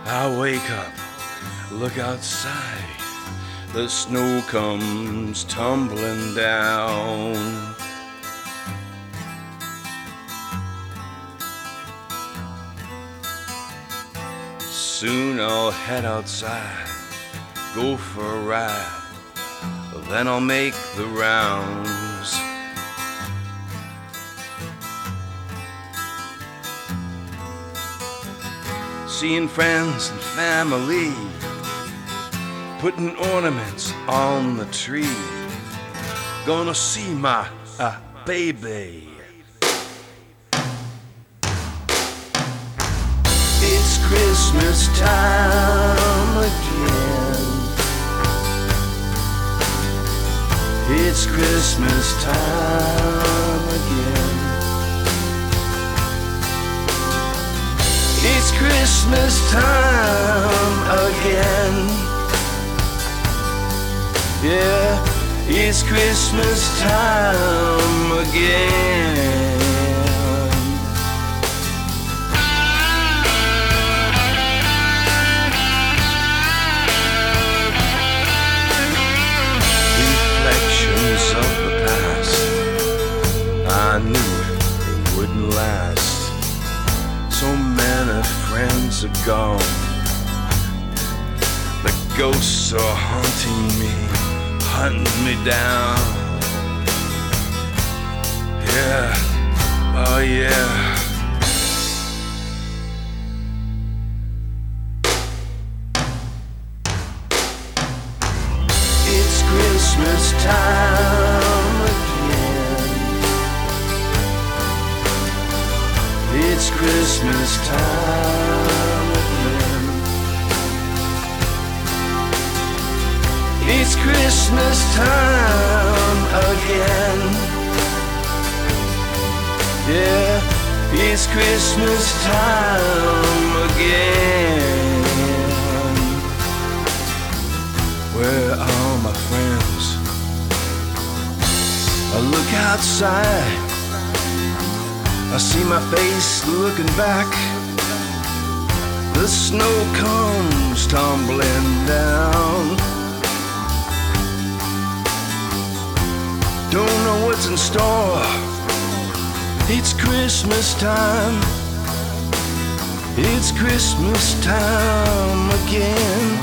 I wake up, look outside, the snow comes tumbling down. Soon I'll head outside, go for a ride, then I'll make the rounds. Seeing friends and family, putting ornaments on the tree. Gonna see my baby. It's Christmas time again. It's Christmas time again. It's Christmas time again. Yeah, it's Christmas time again. Reflections of the past, I knew it wouldn't last. So many friends are gone. The ghosts are haunting me, hunting me down. Yeah, oh yeah. It's Christmas time again. It's Christmas time again. It's Christmas time again. Yeah, it's Christmas time again. Where are my friends? I look outside, I see my face looking back. The snow comes tumbling down. Don't know what's in store. It's Christmas time. It's Christmas time again.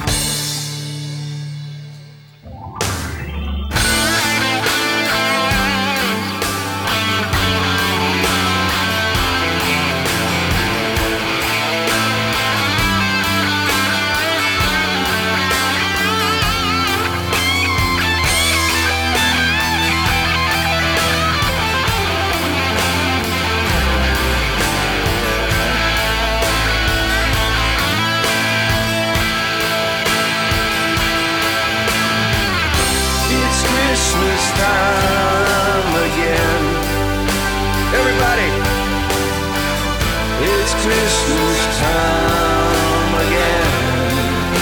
Christmas time again. Everybody, it's Christmas time again.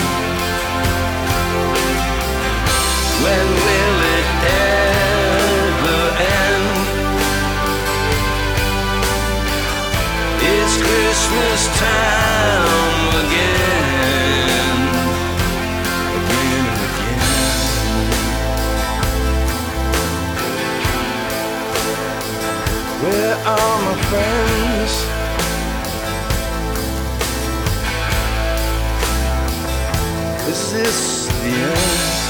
When will it ever end? It's Christmas time again. Again and again. Where are my friends? Is this the end?